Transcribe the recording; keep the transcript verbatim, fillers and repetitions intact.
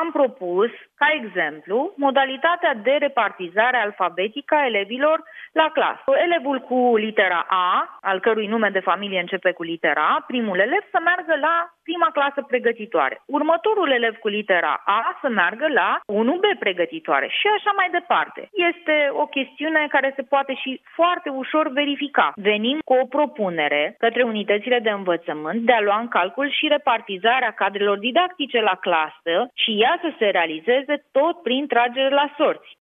am propus, ca exemplu, modalitatea de repartizare alfabetică a elevilor la clasă. Elevul cu litera A, al cărui nume de familie începe cu litera A, primul elev să meargă la prima clasă pregătitoare. Următorul elev cu litera A să meargă la unu B pregătitoare și așa mai departe. Este o chestiune care se poate și foarte ușor verifica. Venim cu o propunere către unitățile de învățământ de a lua în calcul și repartizarea cadrelor didactice la clasă și ea să se realizeze tot prin tragere la sorți.